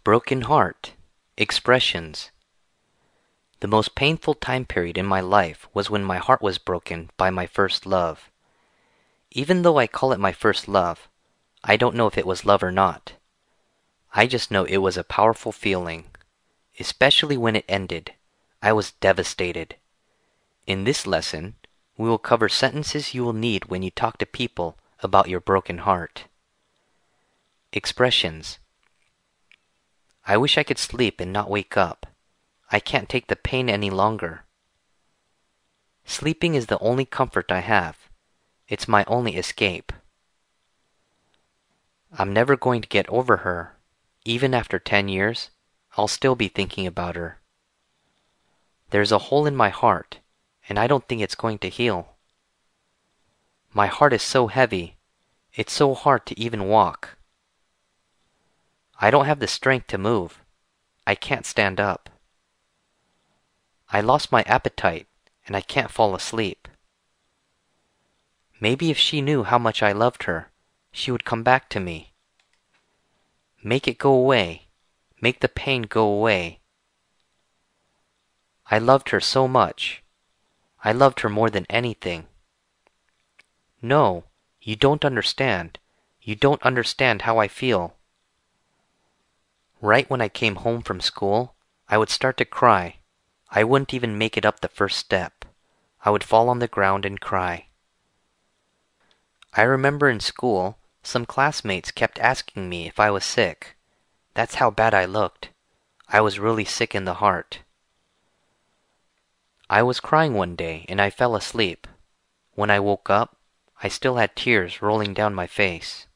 Broken heart. Expressions. The most painful time period in my life was when my heart was broken by my first love. Even though I call it my first love, I don't know if it was love or not. I just know it was a powerful feeling. Especially when it ended, I was devastated. In this lesson, we will cover sentences you will need when you talk to people about your broken heart. Expressions. I wish I could sleep and not wake up. I can't take the pain any longer. Sleeping is the only comfort I have. It's my only escape. I'm never going to get over her. Even after 10 years, I'll still be thinking about her. There's a hole in my heart, and I don't think it's going to heal. My heart is so heavy, it's so hard to even walk. I don't have the strength to move. I can't stand up. I lost my appetite, and I can't fall asleep. Maybe if she knew how much I loved her, she would come back to me. Make it go away. Make the pain go away. I loved her so much. I loved her more than anything. No, you don't understand. You don't understand how I feel. Right when I came home from school, I would start to cry. I wouldn't even make it up the first step. I would fall on the ground and cry. I remember in school, some classmates kept asking me if I was sick. That's how bad I looked. I was really sick in the heart. I was crying one day and I fell asleep. When I woke up, I still had tears rolling down my face.